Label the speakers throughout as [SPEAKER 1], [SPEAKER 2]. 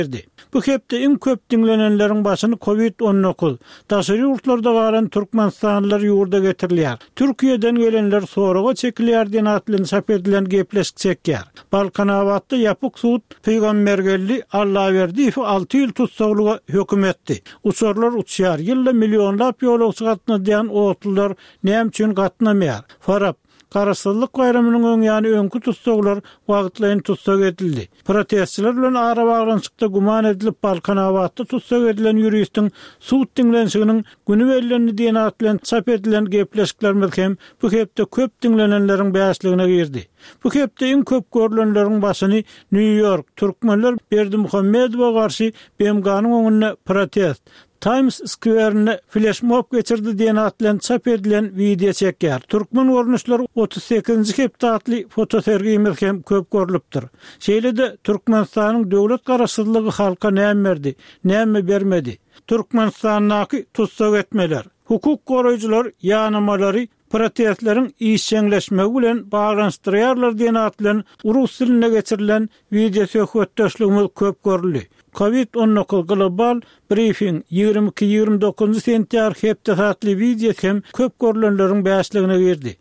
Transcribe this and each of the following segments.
[SPEAKER 1] Bu hepde en köp dinlenenlerin başını COVID-19 daşary urtlarda galan Türkmenistanlılar ýurda getirilýär. Türkiýeden gelenler soraga çekilýär diýen atlyny çap edilen gepleşik çekýär. Balkanawatda ýapyk sud Peýgambergelli Allahyberdiýew 6 ýyl tutsaglyga hökm etdi. Uçurlar uçýar, ýylda millionlap ýolagçy gatnaýan otlar näme üçin gatnamaýar? Farap Karasyllyk bayramynyň öňýany öňkü tutsaglar wagtlaryň tutsag edildi. Protestçiler bilen ara baglanşykda guman edilip Balkanawatda tutsag edilen ýüristiň sud dinlenşiginiň güni bellenli diýen atlan çap edilen gepleşikler hem bu hepde köp dinlenenleriň bäsligine girdi. Bu hepde en köp görülenleriň başyny New York türkmenler Berdimuhammedowa garşy BMG'nyň öňünde protest Times Square'ne flash mob geçirdi diýen atlan çap edilen video çekýär. Türkmen görnüşleri 38-nji hepdatly fotosergi hem köp görülipdir. Şeýlede Türkmenistanyň döwlet garaşsyzlygy halka näme berdi, näme bermedi. Türkmenistanyňky tutsag etmeler, hukuk goraýjylar ýanymalary protestleriň işçileşmegi bilen baglanşdyrýarlar diýen atlan rus diline geçirilen video söhbetdeşligimiz köp görüldi. COVID-19 global briefing 22-29 sentýabr hepdatly video hem köp görülenleriň bäsligine girdi.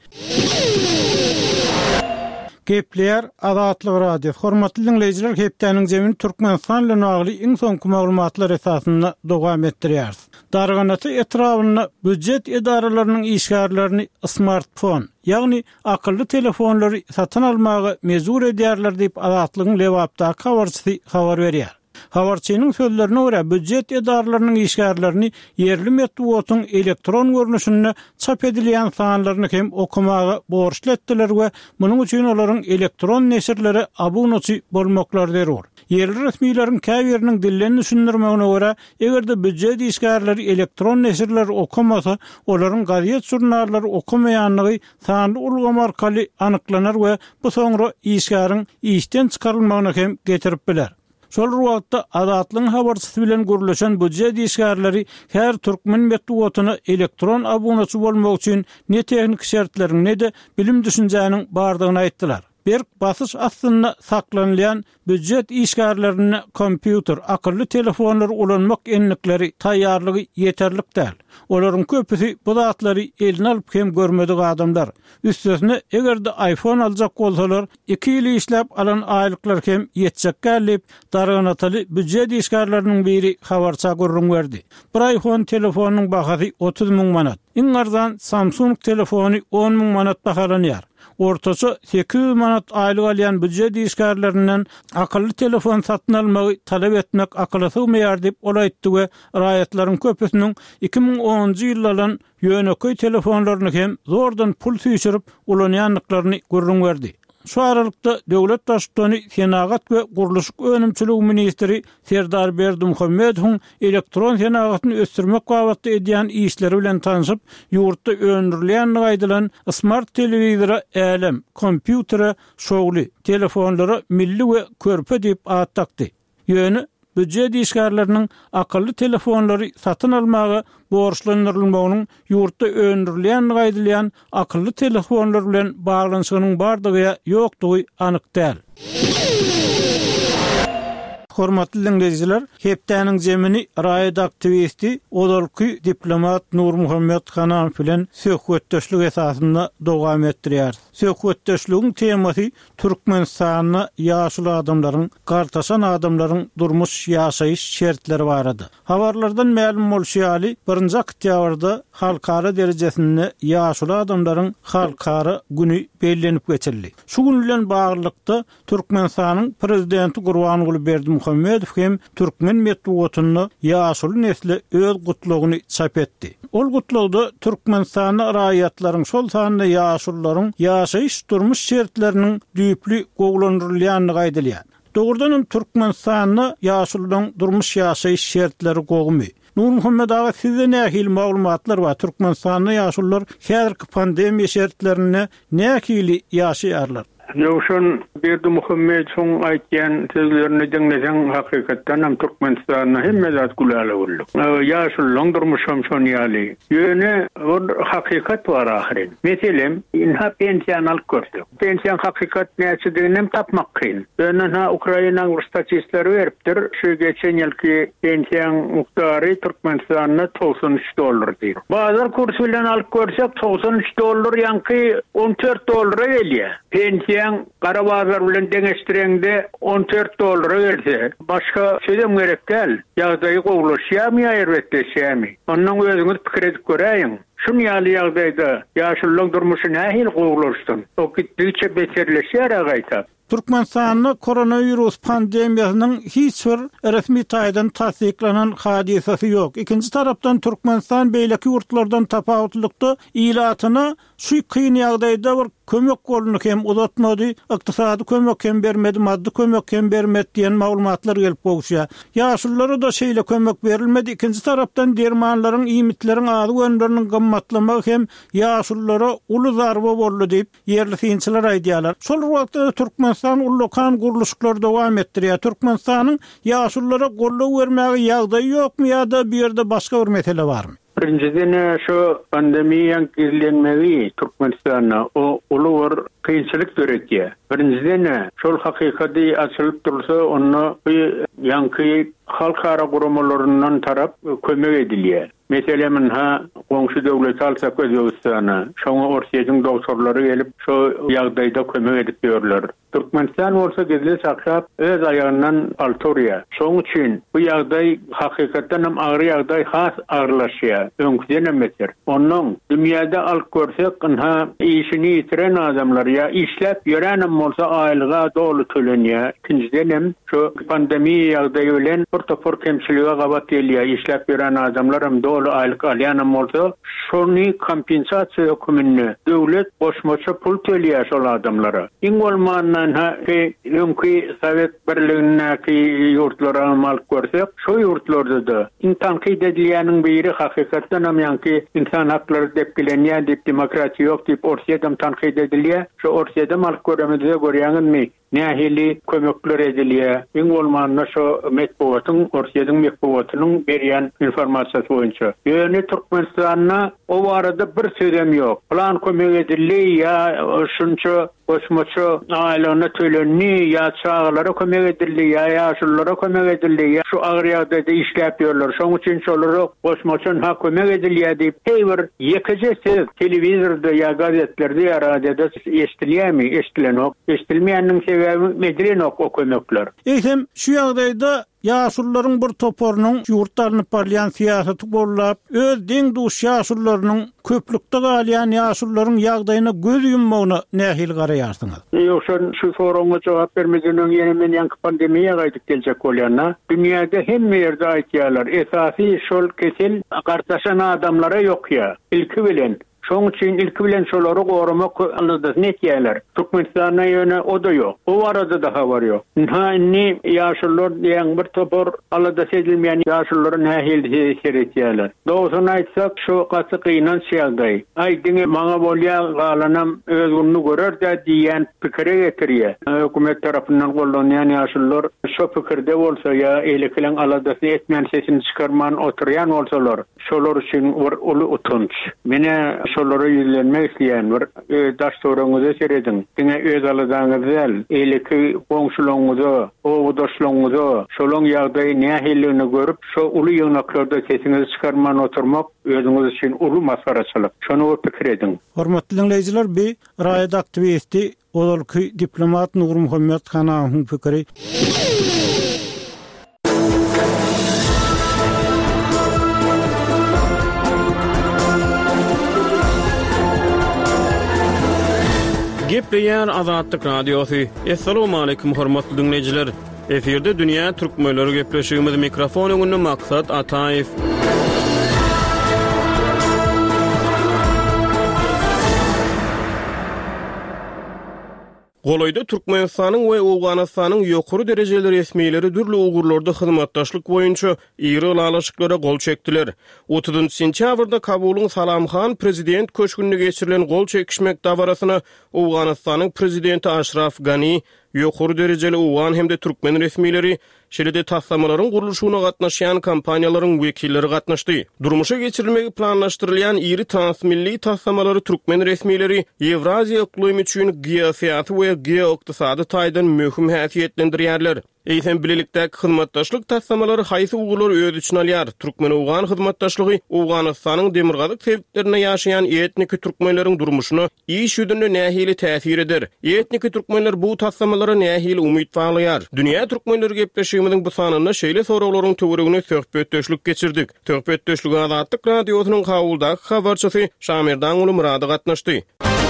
[SPEAKER 1] Gepler Azatlyk radio. Hormatly dinleyijiler, hepdeniň jemini Türkmenistan bilen bagly iň soňky maglumatlar esasynda dowam etdirýär. Darganaty etrawyna büdjet edaralarynyň işgärlerini smartphone, ýagny akylly telefonlary satyn almagy mezur edýärler diýip Azatlygyň lewapda habarçysy habar berýär. Habarçynyň sözlerine görä büdjet edaralarynyň işgärlerini yerli metbuatyň elektron görnüşinde çap edilýän sanlaryny hem okumagy borçly etdiler we munyň üçin olaryň elektron neşirlere abonaçy bolmaklar derler. Yerli resmiýetlerin käbiriniň dillerini düşündirmegine görä, egerde büdjet işgärleri elektron neşirler okumasa, olaryň gaziet jurnallary okumaýanlygy sanly ulgama arkaly anyklanar we bu soňra işgäriň işden çykarylmagyna hem getirip biler. Şol wagtda Azatlyň habarçysy bilen görüleşen büdjet işgärleri her türkmen metbuatyna elektron abonaçy bolmak üçin ne tehnik şertlerin ne de bilim düşünjäniň bardygyny aýtdylar. Bir basış aslında saklanılan büdjet işgärlerine kompüter, akıllı telefonlar ulanmak enlikleri taýýarlygy yeterlik däl. Olaryň köpüsi bu zatları eline alıp hem görmedik adamlar. Üstesine egerde iPhone aljak bolsalar 2 ýyl işläp alan aýlyklar hem ýetjek gelip darganaty büdjet işgärleriniň biri habarça görüň berdi. Bir iPhone telefonunyň bahasy 30 000 manat. Iň arzan Samsung telefony 10 000 manat bahalanýar. Ortaça 8 manat aýlyk alýan büdjet işgärlerinden akylly telefon satyn almagy talep etmek akla sygmaýar diýip olaýtdy we raýatlaryň köpüsiniň 2010-njy ýyllaryň ýöneköy telefonlaryny hem zordan pul süýçürip ulanýanlyklaryny görüň berdi. Şu aralykda döwlet başçysyny Senagat we Guruluşyk önümçiligi ministri Serdar Berdimuhammedow elektron senagatny ösdürmek gabatda edýän işleri bilen tanyşyp, ýurtda öndürilýän gaýdylan smart telewizora, elem, kompütere, şogly telefonlara milli we körpe diýip ad takdy. Ýöne büdjet işgärleriniň akylly telefonlary satyn almagy borçlandyrylmagynyň ýurtda öndürilýän gaýdylýan akylly telefonlar bilen baglanşygynyň bardygy ýokdugy anyk däl. Hormatly dinleyijiler, hepdeniň jemini raýat aktivisti, odalky diplomat Nurmuhammed Hanam bilen söhbetdeşlik esasynda dowam etdirýär. Söhbetdeşligiň temasy Türkmenistanyň ýaşly adamlaryň, gartaşan adamlaryň durmuş ýaşaýyş şertleri barady. Habarlardan ma'lum bolýaly, birinji oktýabrda halkara derejesinde ýaşly adamlaryň halkara güni bellenip geçirildi. Şu gün bilen baglykda Türkmenistanyň prezidenti Gurbanuly Berdimuhammedow hem türkmen metbuatyny ýaşly nesli öz gutlugyny çap etdi. Ol gutlugda Türkmenistanyň raýatlaryň şol sanyny ýaşlylaryň ýaşaýyş durmuş şertleriniň düýpli gowlandyrylýanyny gaýdylýar. Dogrudan Türkmenistanyň ýaşlylaryň durmuş ýaşaýyş şertleri gowmy. Nurmuhammed ağa sizde nähil maglumatlar var? Türkmenistanyň ýaşlylar häzirki pandemiýa şertlerine nähili ýaşaýarlar?
[SPEAKER 2] Yokşun bir de Muhammed son aytyan sözlerini dinlesen hakikaten hem Türkmenistan'a hemme zat gulalı oldu. Yaşulluğun durmuşum son yali. Yöne o hakikat var ahirin. Mesela inha pensiyon alıp gördük. Pensiyon hakikat neyse tapmak kıyın. Yöne Ukrayna'nın statistleri veriptir. Şu geçen yılki pensiyon muhtarı Türkmenistan'a $93 değil. Bazı kursuyla alıp görsek $93 yankı $14 geliyor. Pensiyon Karabazar bilen deňeşdirende $14 verse, başka şeyden gerek değil. Ýagdaýy gowlaşýarmy elbetde şämi. Ondan özüňiz pikir edip göräýin. Şunu ýaly ýagdaýda ýaşullyk durmuşy nähil gowlaşdyn. O gitdiçe beterleşýär agaýta.
[SPEAKER 1] Türkmenistan'da koronavirus pandemiýasynyň hiç bir resmi taýdan tasdiklanan hadisesi yok. İkinci tarapdan Türkmenistan beýleki ýurtlardan tapawutlykda ilatyny şu kıyın ýagdaýda bir kömek golunu hem uzatmady, ykdysady kömek hem bermedi, maddi kömek hem bermedi diýen maglumatlar gelip gowşýar. Ýaşullara da şeýle kömek berilmedi. İkinci tarapdan dermanlaryň, iýmitleriň ady gönderiniň gymmatlamagy hem ýaşullara uly zarby boldy diýip ýerli synçylar aýdýarlar. Şol wagtda Türkmenistan ullukan guruluşlar dowam etdirýär. Türkmenistanyň ýaşullara golluk bermäge ýagdaýy ýokmy ýa-da bir ýerde başga bir mesele barmy?
[SPEAKER 2] Birinciden şu pandemiýaň gizlenmegi Türkmenistan'a o ulu bir kynçylyk göretýär. Birinciden şol hakykati açylyp dursa onu ýanky halkara guramalaryndan tarap kömek edilýär. Meselem goňşy döwlet alsa Özbegistana, şoňa Orsiýanyň doktorlary gelip şu ýagdaýda kömek edip berýärler. Türkmenistan bolsa gezle saklap öz ayağından altorya. Şoň üçin bu ýagdaý hakykatdan hem agry ýagdaý has agyrlaşýar. Öňküden emesdir. Onuň dünýäde alyp görsek, işini ýitiren adamlar ýa işläp ýören bolsa aýlyga dolu tölenýär. Ikinciden hem şu pandemiýa ýagdaýy bilen bir topor kemçilige gabat gelýär. İşläp ýören adamlar hem dolu aýlyk alýan bolsa, şonu kompensasiýa hökümini döwlet boşmaça pul төлýär şol adamlara. Iň bolmanda öňkü Sovet Birligindäki ýurtlara alyp görsek, şo ýurtlarda da tanqid edilýäniň biri hakykatdan hem ýanky insan haklary dep bilenýär, dep demokratiýa ýok dep Orsiýada tanqid edilýär. Şo Orsiýada alyp göremizde görýäňizmi? Nähili kömekler edilýär. Iň bolmanda şo metbuatyň, Orsiýanyň metbuatynyň berýän informasiýasy boýunça. Ýöne Türkmenistanyna o barada bir söýdem ýok. Plan kömek edilýär ýa şunça boşmaça aýlygyna tölenýär ýa çağlara kömek edilýär ýa ýaşullara kömek edilýär. Şu agry ýagdaýda işläp ýörler. Şoň üçin şolary boşmaça kömek edilýär diýip heýwer ýekejesi telewizorda ýa gazetlerde ýa radioda eşdilýärmi? Eşdilenok. Eşdilmeýäniň sebebi medrenok o kömekler.
[SPEAKER 1] Eýsem şu ýagdaýda ýaşullaryň bir toporunyň ýurtlaryny parlayan siýasaty bollap, öz deň duş ýaşullarynyň köplükde galýan ýaşullaryň ýagdaýyna göz ýummagyna nähil garaýarsyňyz?
[SPEAKER 2] Ýoksa şu soraňa jogap bermegeniň ýene men ýanky pandemiýa gaýdyp geljek bolýanna, dünýäde hemme ýerde aýtýarlar, esasy şol kesel gartaşan adamlara ýokýa. Ilki bilen şoň üçin ilki bilen şolary gorumak aldyda netýärler. Türkmenistana ýöne o da ýok. O arada daha var ýok. Näni ýaşullar diýen bir topor aldyda sedilmeýän ýaşullary nähil seretýärler. Dogrysyny aýtsak, şu gaty gynan şeýldi. Aýdyňy maňa bolýan galanam öz gününi görerdi diýen pikire getirýär. Hökümet tarapyndan gollanýan ýaşullar şu pikirde bolsa ýa elekilen aldyda etmän sesini çykarman oturýan bolsalar, şolar üçin uly utunç. Mene şolary ýüzlenmek isleýän bir daş soraňyzy seredin. Diňe öz aladaňyzy, eleki goňşularyňyzy, owdaşlaryňyzy, şolaň ýagdaýy nähilligini görüp, şo uly ýöňeklarda sesiňizi çykarman oturmak özüňiz üçin uly masaraçylyk. Şonu pikir edin.
[SPEAKER 1] Hormatly dinleýijiler, bir raýat aktivisti, olky diplomat Nur Muhammed Hanaň pikiri.
[SPEAKER 3] Gepleýän Azatlyk Radiosu. Assalamu alaykum hormatly dinleýijiler. Eferde dünýä türkmenleri gepleşigimiz mikrofon öňünde maksat Ataýew. Goloyda Türkmenistanyň we Awganystanyň ýokary derejeli resmiýetleri dürli ugurlarda hyzmatdaşlyk boýunça ýyry alaşyklara gol çekdiler. 30 sentýabrda Kabulyň Salamxan prezident köşkünde geçirilen gol çekişmek dawarasyna Awganystanyň prezidenti Ashraf Ghani ýokary derejeli Awgan hemde türkmen resmiýetleri şeride taslamalaryň guruluşyna gatnaşýan kampaniýalaryň wekilleri gatnaşdy. Durmuşa geçirilmegi planlaşdyrylýan iri transmilli taslamалary türkmen resmiýetleri Ewraziýa iklim üçin geosiýasy we geoiqtisady taýdan möhüm häsiýetlendirýärler. Eýsen bilelikdäki hyzmatdaşlyk taslamалary haýsy ugurlar öz üçin alýar. Türkmen-Awgan hyzmatdaşlygy Awganystanyň demirgazyk sebitlerine ýaşaýan etnik türkmenleriň durmuşyna iş ýüzünde nähili täsir eder. Etnik türkmenler bu taslamalary nähili umyt baglaýar. Dünýä türkmenleri gepleşýümiziň bu sanyna şeýle sorawlaryň töweregine söhbetdeşlik geçirdik. Söhbetdeşlik Azatlyk radiosynyň kabuldaky habarçysy Şamerdan uly Murady gatnaşdy.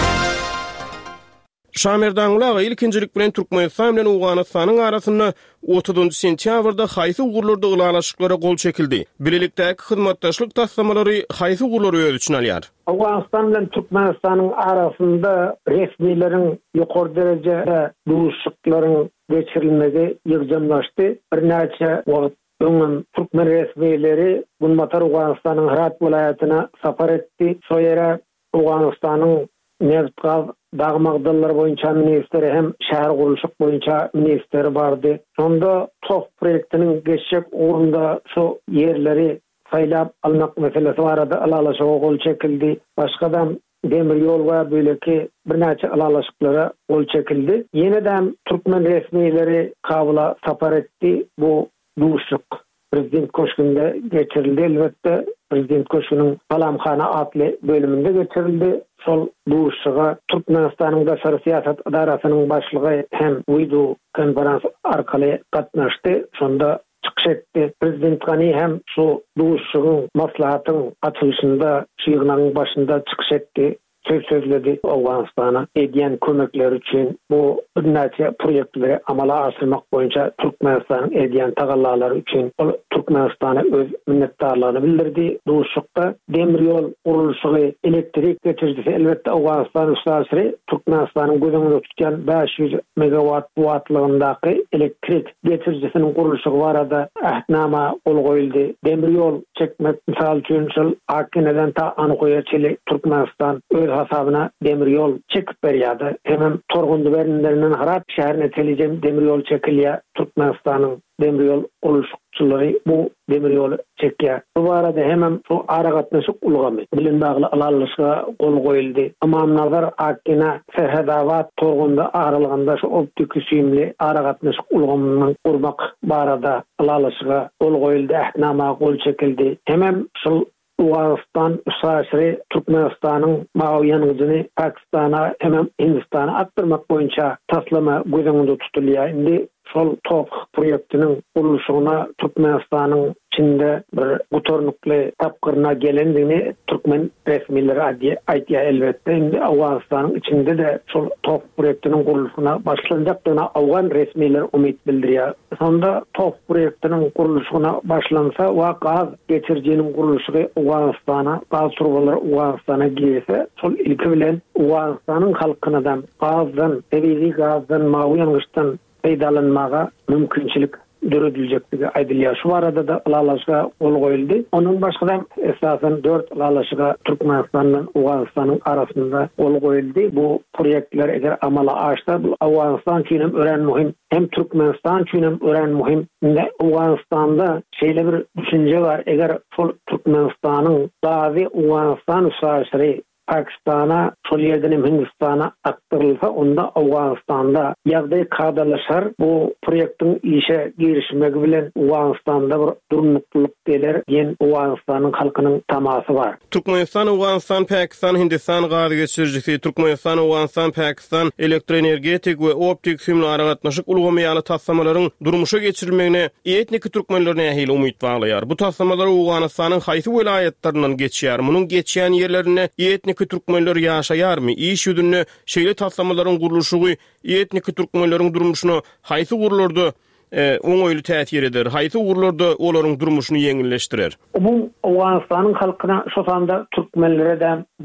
[SPEAKER 3] Şamerdan uly ilkinjilik bilen Türkmenistan bilen Awganystanyň arasynda 30 sentýabrda haýsy ugurlarda ulalaşyklara gol çekildi. Bilelikdäki hyzmatdaşlyk taslamалary haýsy ugurlar öz üçin alýar.
[SPEAKER 4] Awganystan bilen Türkmenistanyň arasynda resmiýetlerin ýokary derejede duşuklaryň geçirilmegi ýygjanlaşdy. Bir näçe wagt öňün türkmen resmiýetleri Gunmatar Awganystanyň Herat welaýatyna sapar etdi. Şo ýere Awganystanyň neft gaz dağmagdallar boýunça ministeri hem şäher gurulşyk boýunça ministeri bardy. Sonda TOF proýektiniň geçecek ugrunda şu yerleri saýlap almak meselesi barada alalaşyga gol çekildi. Başgadan demir ýol we böleki bir näçe alalaşyklara gol çekildi. Ýene-de türkmen resmiýetleri Kabula sapar etdi. Bu duşuk prezident köşkünde geçirildi. Elbette prezident köşkünün Salamxana adly bölümünde geçirildi. Sol duşuğa Türkmenistanyň daşary siýasat idarasynyň başlygy hem video konferans arkaly gatnaşdy. Şonda çykyş etdi. Prezident Ghani hem şu duşugyň maslahatyň açylışynda şygynyň başynda çykyş etdi. Sözledi Awganystana edýän kömekler üçin bu näçe proýektleri amala aşyrmak boýunça Türkmenistanyň edýän tagallalary üçin Türkmenistana öz minnetdarlygyny bildirdi. Duşukda demir ýol gurulşygy, elektrik geçirjisi elbetde Awganystan üstäsiri Türkmenistanyň gözüňde tutgan 500 megawatt watlygyndaky elektrik geçirjisiniň gurulşygy barada ähdnama gol goýuldy. Demir ýol çekmek misal üçin Akineden ta Anykoýa Türkmenistan hasabyna demir ýol çekip berýärdi. Hem Torgundy berinlerinden Herat şäherine telejem demir ýol çekilýär. Türkmenistanyň demir ýol gurulşykçylary bu demir ýoly çekýär. Bu barada hem şu ara gatnaşyk ulgamy bilen bagly alalyşyga gol goýuldy. Amamnazar Akina Ferhedawat Torgundy aralygynda şu optik süýümli ara gatnaşyk ulgamyny gurmak barada alalyşyga gol goýuldy. Ähdnama gol çekildi. Hem şu Awganystan üsasry Türkmenistanyň mawy ýanygyny Pakistana hem Hindistana aktarmak boýunça taslama gözüňde tutulýar. Indi şol TOF proýektiniň gurulşygyna Türkmenistanyň içinde bir gutornukly tapkyrına gelendigini Türkmen resmiýetleri aýtýar elbetde. Indi Awganystanyň içinde de şol TOF proýektiniň gurulşygyna başlanjakdygyna Awgan resmiýetleri umyt bildirýär. Sonda TOF proýektiniň gurulşygyna başlansa we gaz geçirjiniň gurulşygy Awganystana, gaz turbalary Awganystana girse, şol ilki bilen Awganystanyň halkyna gazdan, tabii gazdan, mawy ýanyşdan peýdalanmaga mümkinçilik dörediljekdigi aýdylýar. Şu arada da alalaşyga gol goýuldy. Onuň başgadan esasen 4 alalaşyga Türkmenistan bilen Awganystanyň arasynda gol goýuldy. Bu proýektler eger amala aşsa, bu Awganystan üçin hem ören muhim, hem Türkmenistan üçin hem ören muhim. Awganystanda şeýle bir düşünje bar. Eger şol Türkmenistanyň dawy Awganystan üsasry Pakistana, şol ýerden Hindistana aktarylsa, onda Awganystanda ýagdaý kadalaşar. Bu proýektiň işe girişmegi bilen Awganystanda bir durmuklyk geler, ýen Awganystanyň halkynyň tamasy bar.
[SPEAKER 3] Türkmenistan, Awganystan, Pakistan, Hindistan gazy geçirjisi, Türkmenistan, Awganystan, Pakistan elektroenergetik we optik süýümli ara gatnaşyk ulgamaýaly taslamalaryň durmuşa geçirilmegine etnik türkmenlerine ähli umyt baglaýar. Bu taslamalar Awganystanyň haýsy welaýatlarynyň geçýär. Munyň geçýän ýerlerine etnik türkmenler ýaşaýarmy? Iş ýüzünde şeýle taslamalaryň gurulşygy etnik türkmenleriň durmuşyna haýsy gurulurdy oňoýly täsir eder? Haýsy gurulurdy olaryň durmuşyny ýeňilleşdirer?
[SPEAKER 4] Bu Awganystanyň halkyna şu sanda türkmenlere de bu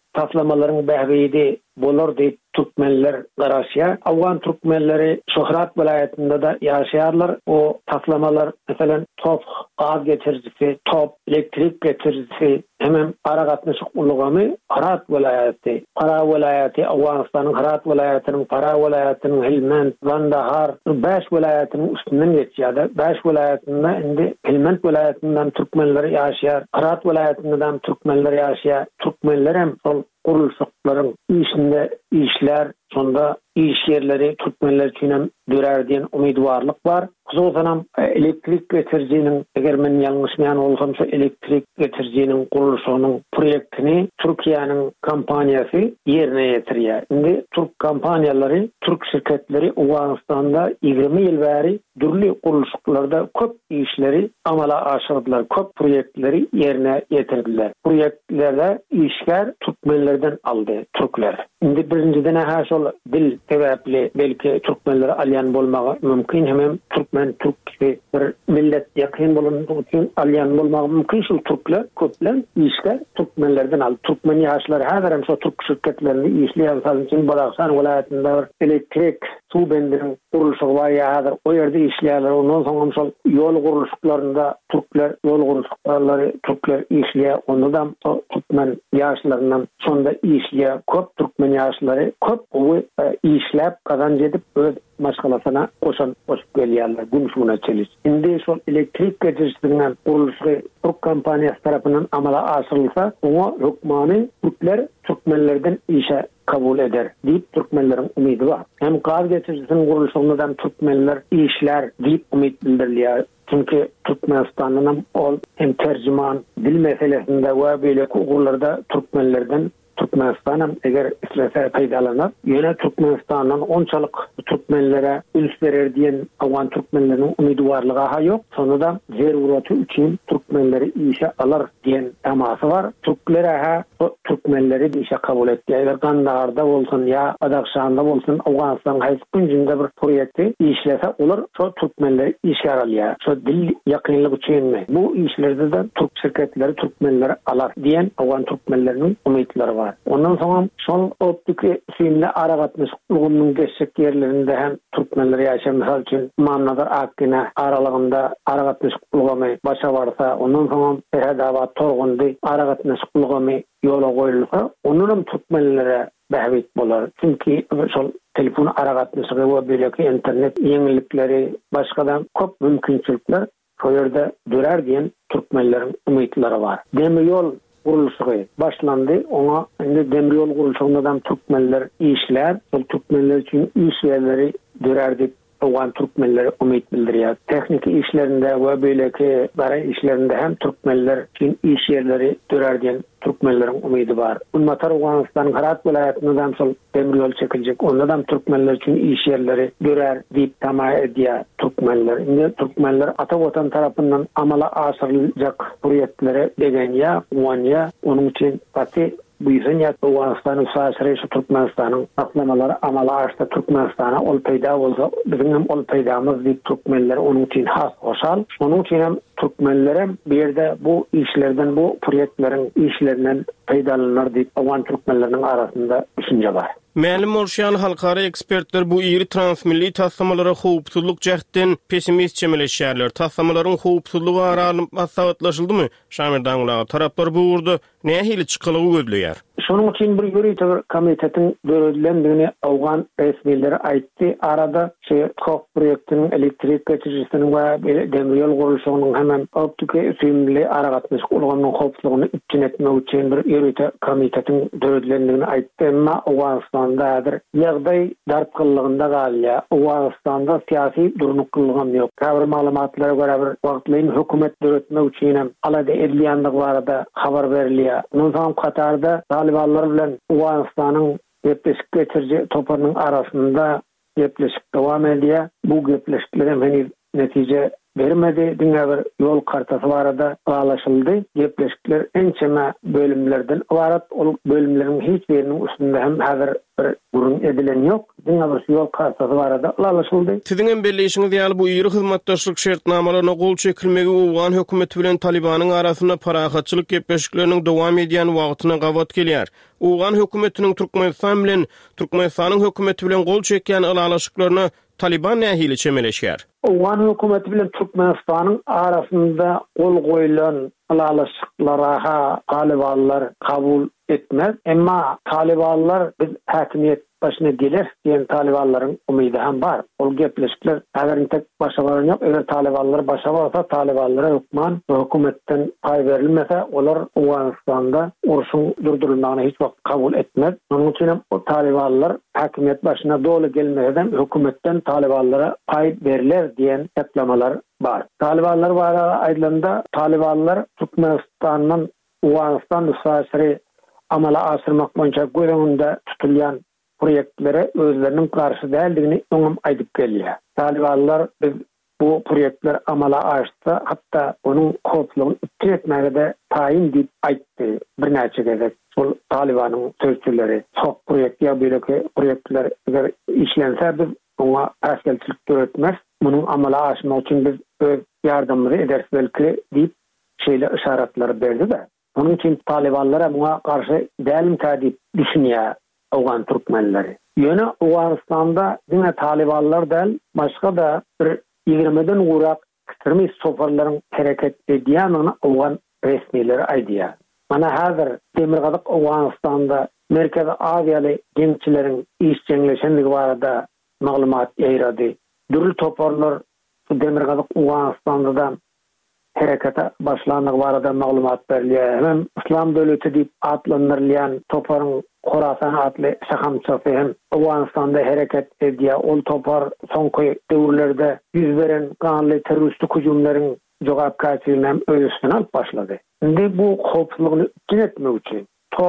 [SPEAKER 4] taslamaların behbeydi bolar diýip Türkmenler garaşya. Awgan Türkmenleri Şöhrat vilayetinde da yaşayarlar. O taslamalar mesela top gaz getiricisi, top elektrik getiricisi, hemen ara gatnaşyk ulugamy Herat vilayeti. Qara vilayeti Awganistanyň Herat vilayetiniň, Qara vilayetiniň, Helmand, Gandahar 5 vilayetiniň üstünden geçýär. 5 vilayetinde indi Helmand vilayetinden Türkmenler yaşayar. Herat vilayetinden Türkmenler yaşayar. Türkmenler hem ol gurulşyklaryň işinde işler, sonda iş yerleri Türkmenler üçin dörer diýen umydwarlyk bar. Kuzulsanam elektrik getirjiniň, eger men ýalňyşmaýan bolsam, şu elektrik getirjiniň gurulşynyň proýektini Türkiýanyň kompaniýasy ýerine ýetirýär. Indi Türk kompaniýalary, Türk şirketleri Awganistanda 20 ýyl bäri dürli gurulşyklarda köp işleri amala aşyrdylar, köp proýektleri ýerine ýetirdiler. Proýektlerde işler Türkmenlerden aldy, Türkler. Indi birinciden ha şol dil sebäpli belki Türkmenler alýan bolmagy mümkin, hem Türkmen Türk bir millet ýakyn bolandygy üçin alýan bolmagy mümkin. Şol Türkler köplen işler Türkmenlerden aldy. Türkmen ýaşlary häzir hem şo Türk şirketlerini işleýän salyň Badaxsan vilayetinde elektrik suw bendiriň gurulşy bar ýa-da o ýerde işleýärler. Ondan soň şol ýol gurulşyklarynda Türkler, ýol gurulşyklary Türkler işleýär. Ondan Türkmen ýaşlaryndan sonda işleýär. Köp Türkmen ýaşlary köp o işläp kazanç edip öz maşgalasyna goşup gelýärler. Gümüşmüne çeliş. Indi şol elektrik getirişinden gurulşy Türk kompaniýasy tarapyndan amala aşyrylsa, oňa hökmany Türkler Türkmenlerden işe kabul eder diýip Türkmenleriň umydy bar. Hem gaz getirişiniň gurulşyndan Türkmenler işler diýip umyt bildirilýär. Çünkü Türkmenistanyň ol hem terjüman dil meselesinde we beýle ugurlarda Türkmenlerden Türkmenistan eger islese peýdalanar, ýene Türkmenistanyň onçalyk Türkmenlere üns berer diýen Awgan Türkmenleriň umydwarlygy ha ýok. Sonunda zeruraty üçin Türkmenleri işe alar diýen tamasy bar. Türklere ha Türkmenleri işe kabul etdi. Eger Gandaharda bolsun ýa Badaxşanda bolsun, Awganistan haýsy günjünde bir proýekti işlese olar, şo Türkmenleri işe alýar. Şo dil ýakynlygy üçinmi? Bu işlerde de Türk şirketleri Türkmenleri alar diýen Awgan Türkmenleriniň umydlary bar. Ondan soň şol optik süýümle ara gatnaşyklygymyň geçek ýerlerinde hem Türkmenler ýaşar. Mysal üçin Mamnadar Akkina aralygynda ara gatnaşyklygamy başa barsa, ondan soň Ehedabad Torgundy ara gatnaşyklygamy ýola goýulsa, onuň Türkmenlere behbit bolar. Çünki şol telefon ara gatnaşygy we beýleki internet ýeňilikleri başgadan köp mümkinçilikler şo ýerde dörer diýen Türkmenleriň umydlary bar. Demir ýol gurulşy başlandy. Oňa indi demir ýol gurulşyndan Türkmenler işler, şol Türkmenler üçin iş ýerleri dörer diýip Awgan Türkmenleri umyt bildirýär. Tehnik işlerinde we beýleki bara işlerinde hem Türkmenler üçin iş ýerleri dörer diýen Türkmenleriň umydy bar. Unmatar Awganistanyň Herat vilayetinde şol demir ýol çekiljek. Ondan Türkmenler üçin iş ýerleri dörer diýip tama edýär Türkmenler. Indi Türkmenler Ata-Watan tarapyndan amala aşyryljak proýektlere degen ýa, ýa onuň üçin paty bu ýa Awganistanyň saýsy Türkmenistanyň atlamaları amala aşdy. Türkmenistana ol peýda bolsa, biziň hem ol peýdamyz diýip Türkmenler onuň üçin has goşal. Onuň üçin hem Türkmenler bir ýerde bu işlerden, bu proýektleriň işlerinden peýdalanar diýip Awgan Türkmenleriň arasynda düşünje bar.
[SPEAKER 3] Mälim bolşan halkara ekspertler bu iri transmilli taslamalara howpsuzlyk jähden pesimist çemeleşýärler. Taslamalaryň howpsuzlygy aralyp maslahatlaşyldymy? Şamir Dağlagy taraplar bu urda näme hili çykylygy gözleýär?
[SPEAKER 4] Şonuň üçin bir ýönetim komitetiň döredilendигini Awgan resmileri aýtdy. Arada KOP proýektiniň elektrik geçirişiniň we demir ýol gurulşynyň hemen optik süýümli ara gatnaşyk ulgamyň howpsuzlygyny üçin etmek üçin bir ýönetim komitetiň döredilendигini aýtdy. Emma Awganistanda häzir ýagdaý darpkynlygynda galýar. Awganistanda syýasy durnuklygam ýok. Käbir maglumatlara görä bir wagtlyň hökümet döretmek üçin hem alada edilýänligi barada habar berilýär. Ondan soň Katarda Talibanlar bilen Awganistanyň gepleşik geçirji toparnyň arasynda gepleşik dowam edýär. Bu gepleşikler hem netije bermedi, diňe bir ýol kartasy barada alaşyldy. Gepleşikler ençeme bölümlerden ibarat. Ol bölümleriň hiç biriniň üstünde hem häzir bir gurun edilen ýok. Diňe bir ýol kartasy barada alaşyldy.
[SPEAKER 3] Siziň belleşiňiz ýaly bu ýyry hyzmatdaşlyk şertnamalaryna gol çekilmegi Owgan hökümeti bilen Talibanyň arasynda parahatçylyk gepleşikleriniň dowam edýän wagtyna gawat gelýär. Owgan hökümetiniň Türkmenistanyň hökümeti bilen gol çekýän alalaşyklaryny Taliban nähili çemeleşýär?
[SPEAKER 4] Owgan hökümeti bilen Türkmenistanyň arasynda gol goýulan alalaşyklara Talibanlar kabul etmez. Emma Talibanlar biz häkimiýet başyna gelir diýen Talibanlaryň umydy hem bar. Ol gepleşikler häzir tek başa baran ýok. Eger Talibanlar başa barsa, Talibanlara hökümetten pay berilmese, olar Owganistanda uruşyň durdurulmagyny hiç wagt kabul etmez. Onuň üçin o Talibanlar häkimiýet başyna dolu gelmeden hökümetten Talibanlara pay beriler diýen heplamalar bar. Talibanlar bara aýdylanda Talibanlar Türkmenistanyň Owganistan nüfusy amala asyrmak boýunça görüňünde tutulýan proýektlere özleriniň garşy däldigini öňüm aýdyp gelýär. Talibanlar biz bu proýektler amala aşsa, hatda onuň hoplugyny üretmäge de taýin diýip aýtdy bir näçe gezek. Şol Talibanyň sözçüleri çok proýekt ýa beýleki proýektler eger işlense biz oňa äsgelçilik göretmez. Munyň amala aşmak üçin biz öz ýardymyny ederiz belki diýip şeýle işaretler berdi-de. Onun için Talibanlara buna karşı dälim tädip düşünýär Owgan türkmenleri. Ýöne Owganistanda diňe Talibanlar däl, başga da bir 20den gurak ekstremist soparlaryň hereket edýäni Owgan resmileri aýdýar. Mana häzir Demirgazyk Owganistanda Merkez Aziýaly gençleriň işçileşenligi barada maglumat ýaýrady. Dürli toparlar Demirgazyk Owganistandan harekata başlanık barada maglumat berilýär. Hem İslam döwleti diýip atlandyrylýan toparyň Khorasan atly şahamçysy hem Owganistanda hareket edýär. Ol topar soňky döwürlerde ýüz beren ganly terroristlik hüjumlaryň jogapkarçylygyny hem öz üstüne alyp başlady. Indi bu hopsuzlygyny etmek üçin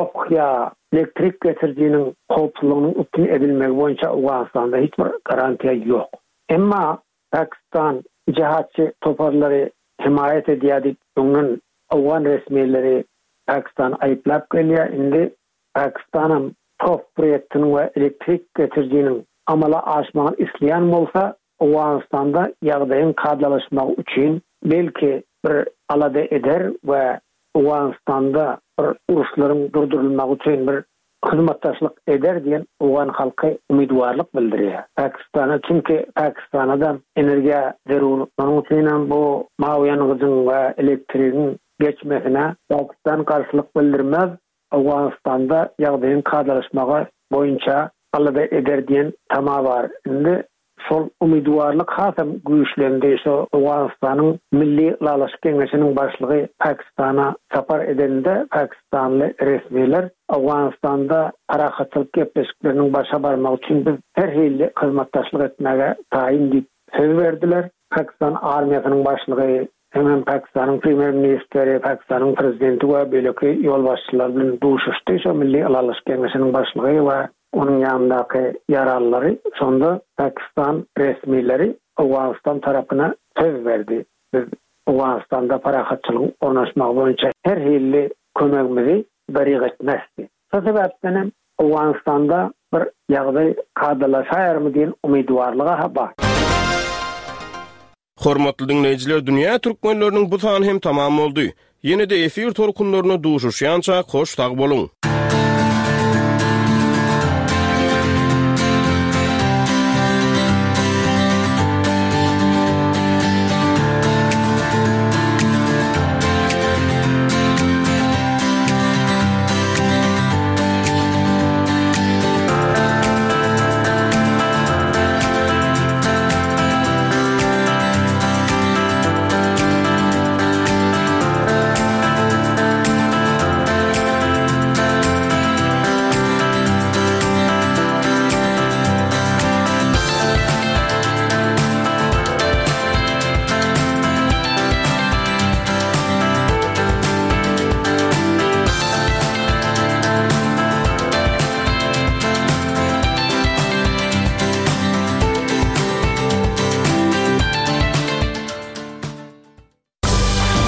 [SPEAKER 4] topya elektrik getirjiniň hopsuzlygyny üstün edilmegi boýunça Owganistanda hiç bir garantiýa ýok. Emma Pakistan cihatçy toparlary himayet edýär diýip Owgan resmileri Pakistan aýplap gelýär. Indi Pakistan'ın top proyektinin ve elektrik getirdiğinin amala aşmağı isleyen bolsa, Owganistan'da ýagdaýyň kadlalaşmak üçin belki bir alada eder ve Owganistan'da bir uruşlaryň durdurulmagy üçin bir hyzmatdaşlyk eder diýen Owgan halky umidwarlyk bildirýär. Pakistana çünki Pakistan'da energiýa zerur. Onuň üçin bu maýanygyň we elektrigiň geçmesine Pakistan karşılık bildirmez. Owganistan'da ýagdaýyň kadlalaşmagy boýunça alada eder diýen tama bar. Indi şol umidwarlyk hasam güýçlendi. Şo Owganistanyň milli lalaşyk keňeşiniň başlygy Pakistana sapar edende Pakistanly resmiler Owganistan'da arahatçylyk gepleşikleriniň başa barmak üçin biz her hili hyzmatdaşlyk etmäge taýin diýip söz berdiler. Pakistan armiýasynyň başlygy hemen Pakistan'ın premier ministeri, Pakistan'ın prezidenti ve beýleki ýol başçylar bilen duşuşdy. Şo milli alalaşyk keňeşiniň başlygy we onuň ýanyndaky ýaralylary sonda Pakistan resmileri Owganistan tarapyna söz berdi. Biz Owganistan'da parahatçylygyň ornaşmagy boýunça her hili kömegimizi berig etmezdi. Şo sebäpden Owganistan'da bir ýagdaý kadlalaşarmy diýen umidwarlyga bar.
[SPEAKER 3] Hormatly dinleyijiler, dünýä türkmenleriniň bu sany hem tamam boldy. Ýene-de efir torkunlaryna duşuşýança hoş tag boluň.